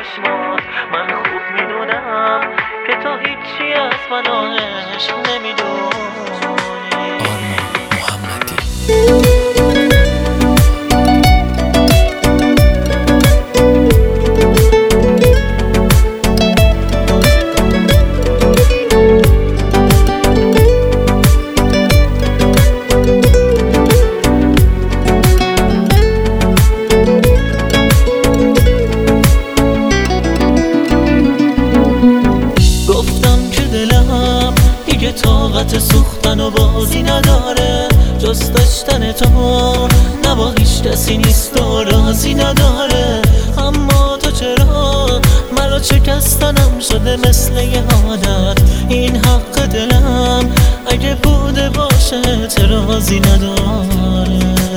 چشمات. من خوب میدونم که تو هیچی از من عشق نمیدونی. آرمان محمدی. طاقت سوختن و بازی نداره، جز داشتن تو نه با هیچ کسی نیست و رازی نداره. اما تو چرا مرا شکستنم شده مثل یه عادت؟ این حق دلم اگه بوده باشه اعتراضی نداره.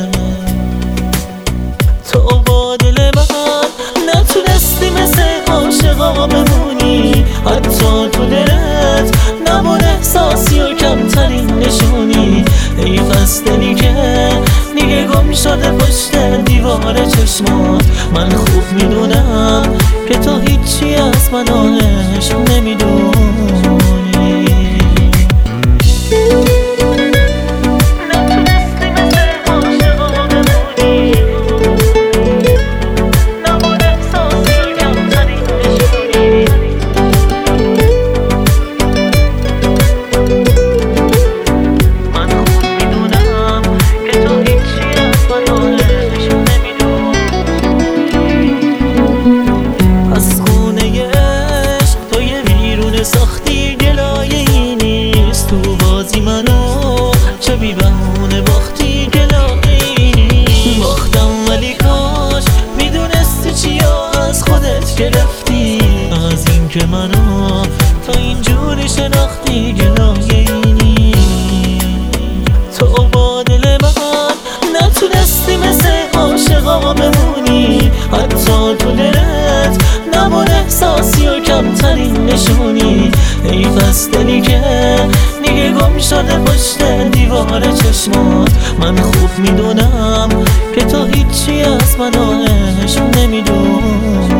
تو با دل من نتونستی مثل عاشقا بمونی، حتی تو دلت نبود احساسی و کمترین نشونی. ای پس دلی که دیگه گم شده پشت دیوار چشمات. من خوب میدونم که تو هیچی از من عشق نمیدونی. ساختی گلایه ای نیست تو بازی منو، چه بی بهونه باختی گلایه باختم. ولی کاش میدونستی چیا از خودت گرفتی، از این که منو تا اینجوری شناختی گلایه ای نیست. تو با دل من نتونستی مثل عاشقا بمونی، حتی تو دلت نبود احساسی و کمترین نشونی. ای پس دلی که دیگه گم شده پشت دیوار چشمات. من خوب میدونم که تو هیچی از من عشق نمیدونی.